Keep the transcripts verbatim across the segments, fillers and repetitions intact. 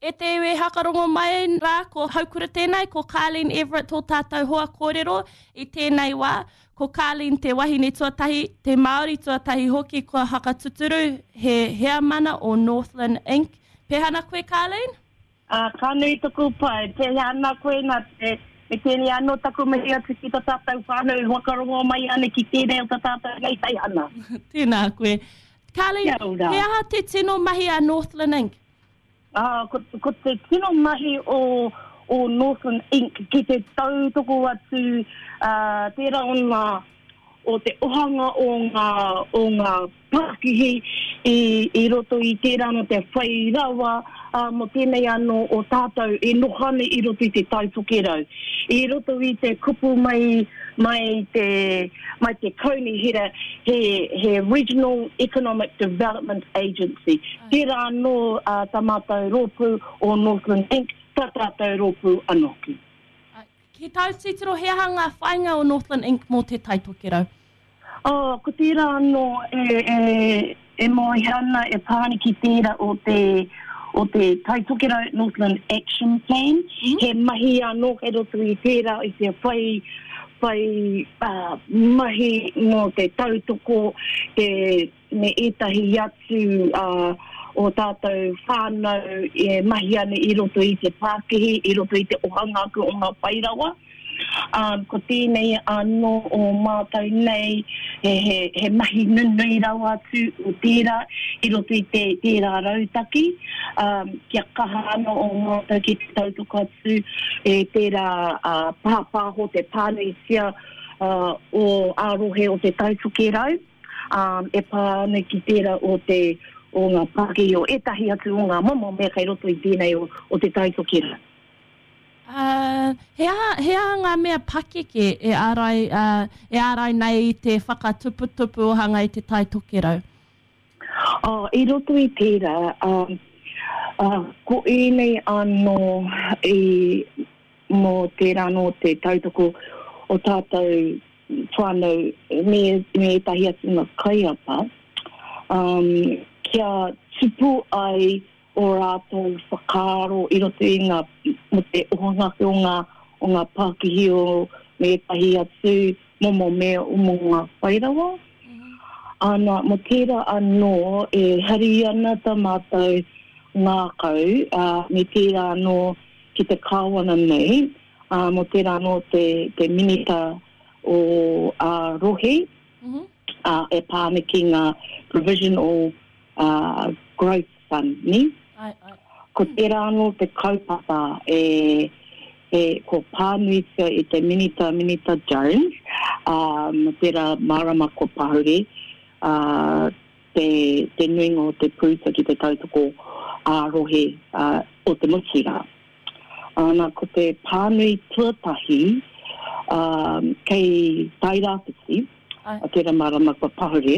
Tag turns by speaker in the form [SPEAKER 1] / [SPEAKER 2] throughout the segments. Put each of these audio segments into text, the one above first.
[SPEAKER 1] E te e hakarongo mai rā ko haukura tēnei, ko Carleen Everett tō tātou hoa kōrero i tēnei wā. Ko Carleen te wahine tuatahi, te Māori tuatahi hoki ko hakatuturu he hea mana o Northland Incorporated. Pehana koe, Carleen?
[SPEAKER 2] Uh, ka nui tuku pai, pehana koe na te, me tēnei anō taku mehi atu ki ta tātou whānau whakarongo mai ane ki tēnei o ta tātou nei tai ana.
[SPEAKER 1] Tēnā koe. Carleen, he aha te tino mahi a Northland Incorporated?
[SPEAKER 2] Ah, ko, ko te tino mahi o, o Northland Incorporated ki te tautoko atu uh, tērā o ngā, o te ohanga o ngā, o ngā Pākihi i, i roto i tērā no te whai rawa uh, mo tēnei anō o tātou e nohane i roto i te tautokerau. I roto i te kupu mai mai te mai te kaunihira he he Regional Economic Development Agency. Tērā anō uh, tātou rōpū o Northland Incorporated, tā tātou rōpū anoki.
[SPEAKER 1] Ki tau titiro he aha ngā whainga o Northland Incorporated mo te taitokerau?
[SPEAKER 2] Oh, ko tērā anō e, e, e moi hana e pāni ki tērā o te o te taitokerau Northland Action Plan. Mm-hmm. He mahi anō e roto i tērā i te whai whai uh, mahi no te tautoko te me etahi atu uh, o tātou whānau e mahi ane i roto i te Pākihi, i roto i te ohanga aku o ngā pairawa. Um, ko tēnei anō o mātou nei he, he, he mahi nunui rau atu o tērā i roto i te tērā rautaki. Um, kia kaha anō o mātou ki te tautoko atu e tērā uh, pāpāho te pāneisia uh, o ārohe o te tautokerau. Um, e pāne ki tērā o te o ngā Pākihi o etahi atu o ngā momo mea kai roto i tēnei o, o te tautokerau.
[SPEAKER 1] Uh, he aha, he aha ngā mea pakeke e ārai, uh, e ārai nei i te whakatuputupu o hanga i te taitokerau?
[SPEAKER 2] Oh, i roto i tērā, um, uh, ko e nei anō i mō tērā no te tautoko o tātou whānau me, me tahi atu ngā kaiapa, um, kia tupu ai o rātou whakaaro i roto i ngā, mo te ohangake o ngā, o ngā Pākihi o me tahi atu momo mea o mo ngā whairawa. Mm-hmm. Ana, mo tērā anō e hari ana ta mātou ngā kau, uh, me tērā anō ki te kāwana nei, uh, mo tērā anō te, te minita o uh, rohe, mm-hmm. uh, e pāne ki ngā Provisional uh, Growth Fund, ni? Ai, ai. Ko tērā anō te kaupapa e, e ko pānuitia i te Minita Minita Jones, um, tērā marama ko Pāhure, uh, te, te nuinga o te pūta ki te tautoko ārohe uh, o te Mutirā. Ana ko te pānui tuatahi um, kei Tairāwhiti, tērā marama ko Pāhure,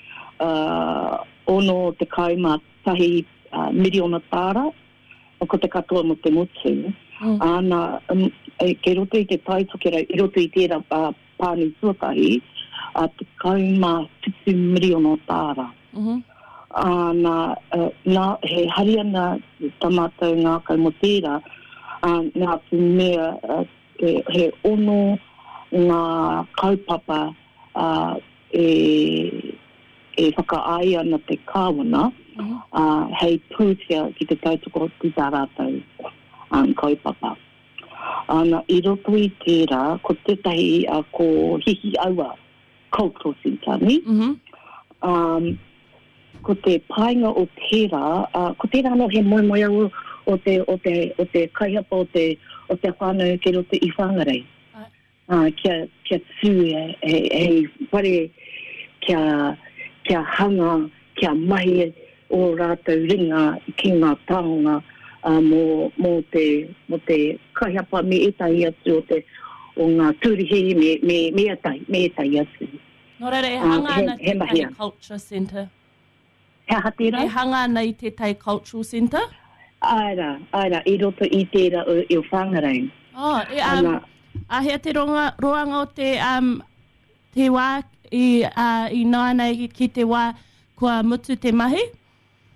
[SPEAKER 2] uh, ono te kauma tahi Uh, miliona tāra, o ko te katoa mo te motu. Mm. Ana, um, e, ke roto i te taitokerau, i roto i tērā uh, pāni tuatahi, uh, te kauma tutu miliona tāra. Mm-hmm. Ana, uh, nā, he hari ana tamatau ngā kau mo tērā, uh, ngā tu mea, uh, he, he ono ngā kaupapa uh, e, e whakaai ana te kāwana, Uh-huh. Uh, hei pūtia ki te tautoko ki tā rātou um, kaupapa. Ana, i roto i tērā, ko tētahi uh, ko hihi aua Cultural Centre, ni? Mm-hmm. Um, ko te painga o tērā, uh, ko tērā no he moi moi au o te, o te, o te kaihapa o te, o te whānau ke roto i whangarei. Uh. Uh, kia, kia tū e, e, e whare kia, kia hanga, kia mahi o rātou ringa ki ngā taonga uh, mō, mō te, mō te kaihapa me etahi atu o te o ngā tūrihi me, me, me etahi, me etahi atu.
[SPEAKER 1] Nō reira, e hanga uh, ana te Tai Culture Centre?
[SPEAKER 2] He hatera?
[SPEAKER 1] E hanga ana i te Tai Cultural Centre?
[SPEAKER 2] Aira, aira, i roto i tērā o, i o whangarei.
[SPEAKER 1] Oh, e, um, a hea te ronga, roanga o te, um, te wā i, uh, i nāna ki te wā kua mutu te mahi?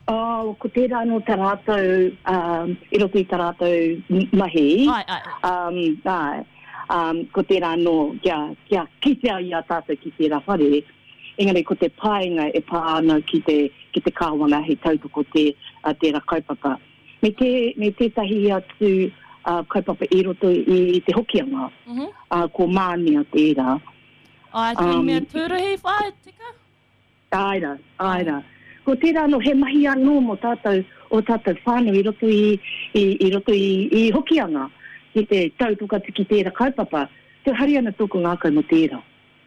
[SPEAKER 2] Oh, ko tērā no tā rātou, um, i roto i tā rātou mahi.
[SPEAKER 1] Ai, ai.
[SPEAKER 2] Um, ai. Um, ko tērā no, kia, kia kitea i a tātou ki tērā whare. Engari, ko te paenga e pā ana ki te, ki te kāwanga he tautoko te, uh, tērā kaupapa. Me, te, me tētahi atu uh, kaupapa i roto i te hokianga,
[SPEAKER 1] Mm-hmm.
[SPEAKER 2] uh, ko mānia tērā.
[SPEAKER 1] Ai, te
[SPEAKER 2] Um,
[SPEAKER 1] mea tūruhi whai, tika?
[SPEAKER 2] Aira, aira. Ko tērā no he mahi anō mo tātou, o tātou whānau i roto i, i, i roto i, i hokianga, ki te tautuka ki tērā kaupapa. Te hari ana tōku ngākau mo tērā.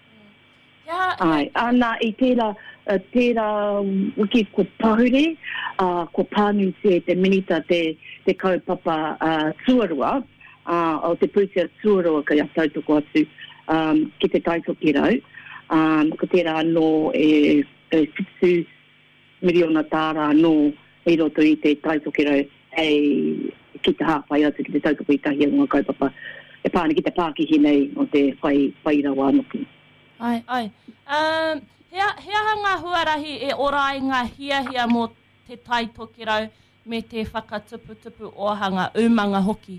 [SPEAKER 1] Yeah,
[SPEAKER 2] Ai, ana i tērā, uh, tērā wiki ko pahure, uh, ko pānu te te minita te, te kaupapa uh, tuarua, uh, o te pūtea tuarua ka ia tautoko atu um, ki te taitoki rau. Um, ko tērā no e, e fitu miliona tāra no i roto i te taitoki rau e ki te hāwhai atu ki te tautoko i tahi ngā kaupapa. E pāne ki te Pākihi nei o te whai, whai rawa anoki.
[SPEAKER 1] ai, ai. Um, hea, hea ngā huarahi e orai ngā hiahia mō te tai toki rau me te whakatuputupu ohanga umanga hoki.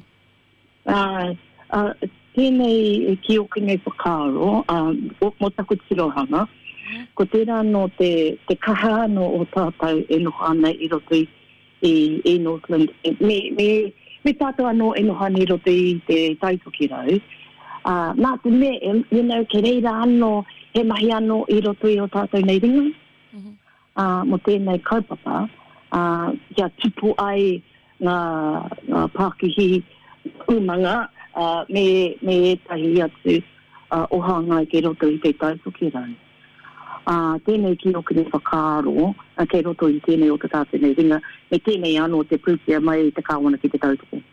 [SPEAKER 2] Uh, uh, tēnei ki oki nei whakaaro, um, mo taku tirohanga, ko tērā no te, te kaha no o tātou e noho ana i roto i, i, i Northland. Me, me, me tātou anō e noho ana i roto i te taitoki rau. Uh, nā te me, you know, ke reira anō, he mahi anō i roto i o tātou nei ringa.
[SPEAKER 1] Mm-hmm.
[SPEAKER 2] Uh, mo tēnei kaupapa, uh, kia tupu ai ngā, ngā Pākihi umanga, uh, me, me etahi atu uh, ohanga ke roto i te taitoki rau. Uh, tēnei ki oki ni whakaaro, uh, ke roto i tēnei o te tātou nei ringa, me tēnei anō te pūtia mai te kāwana ki te tautoko.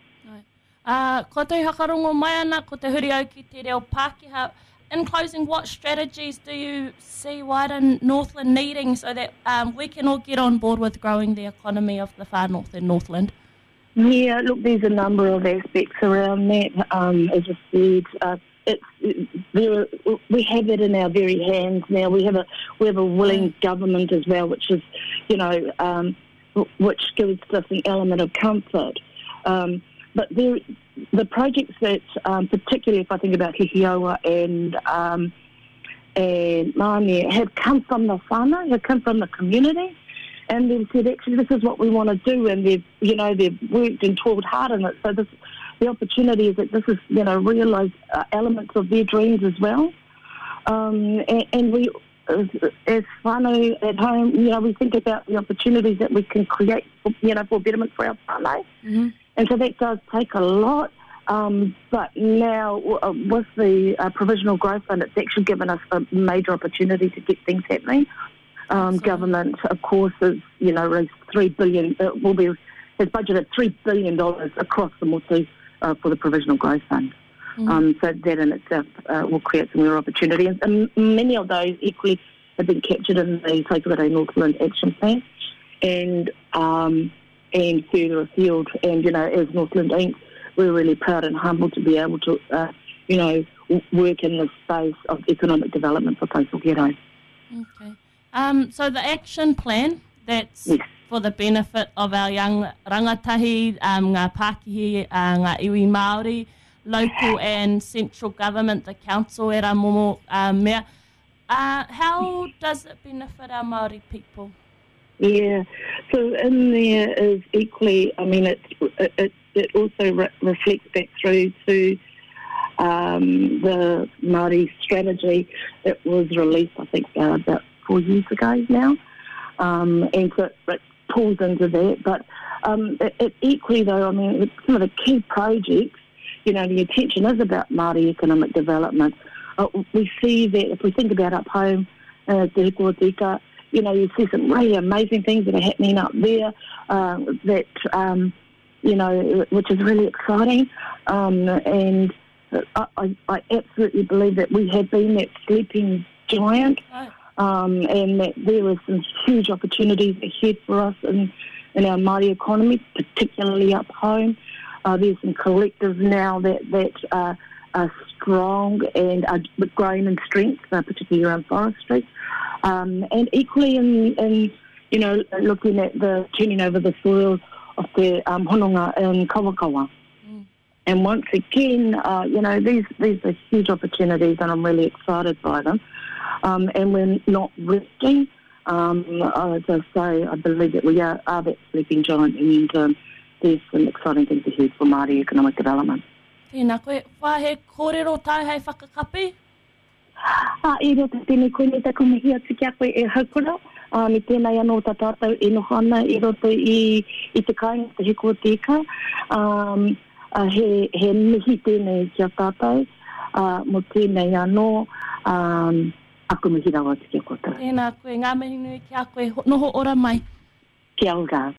[SPEAKER 1] Uh, ko te hakarongo mai ana, ko te huri au ki te reo Pākehā. In closing, what strategies do you see wider Northland needing so that um, we can all get on board with growing the economy of the far north and Northland?
[SPEAKER 2] Yeah, look, there's a number of aspects around that. Um, as I said, uh, it's, it, there, we have it in our very hands now. We have a we have a willing government as well, which is, you know, um, which gives us an element of comfort. Um, But there, the projects that, um, particularly if I think about Hihioa and um, and Mānia, have come from the whānau, have come from the community, and they've said, actually, this is what we want to do, and they've, you know, they've worked and toiled hard in it. So this, the opportunity is that this is, you know, realise uh, elements of their dreams as well. Um, and, and we, as, as whānau at home, you know, we think about the opportunities that we can create, for, you know, for betterment for our whānau.
[SPEAKER 1] Mm-hmm.
[SPEAKER 2] And so that does take a lot, um, but now uh, with the uh, Provisional Growth Fund, it's actually given us a major opportunity to get things happening. Um, government, of course, is, you know, raised three billion dollars, uh, will be, has budgeted three billion dollars across the motu uh, for the Provisional Growth Fund. Mm. Um, so that in itself uh, will create some real opportunity. And, and many of those equally have been captured in the Taipūrere Northland Action Plan. And... Um, and further afield. And, you know, as Northland Incorporated, we're really proud and humbled to be able to, uh, you know, w- work in the space of economic development for Taipūrere.
[SPEAKER 1] Okay. Um, so the action plan, that's
[SPEAKER 2] yes.
[SPEAKER 1] for the benefit of our young rangatahi, um, ngā Pākihi, uh, ngā iwi Māori, local and central government, the council, era momo uh, mea. Uh, how does it benefit our Māori people?
[SPEAKER 2] Yeah, so in there is equally, I mean, it it, it also re- reflects back through to um, the Māori strategy that was released, I think, uh, about four years ago now. Um, and so it, it pulls into that. But um, it, it equally, though, I mean, some of the key projects, you know, the attention is about Māori economic development. Uh, we see that if we think about up home, uh, Te Hikuatika, you know, you see some really amazing things that are happening up there uh, that, um, you know, which is really exciting. Um, and I, I, I absolutely believe that we have been that sleeping giant um, and that there are some huge opportunities ahead for us in, in our Māori economy, particularly up home. Uh, there's some collectives now that, that uh, are strong and are growing in strength, uh, particularly around forestry. Um, and equally in, in you know, looking at the turning over the soil of the um, hononga in Kawakawa. Mm. And once again, uh, you know, these, these are huge opportunities and I'm really excited by them. Um, and we're not resting. Um, as I say, I believe that we are, are that sleeping giant, and um, there's some exciting things ahead for Māori economic development.
[SPEAKER 1] Tēnā koe, whahe kōrero tai hei whakakapi?
[SPEAKER 2] Ah, e roto tēnei koe ne taku mihi atu ki a koe e haukura. Uh, me tēnei anō tā tātou e nohana i roto i, i te kāinga te heko tika. Um, uh, he, he mihi tēnei ki a tātou. Uh, mo tēnei anō, um, aku mihi rawa atu ki a koutou.
[SPEAKER 1] Tēnā koe, ngā mihi nui ki a koe, noho ora mai.
[SPEAKER 2] Kia ora.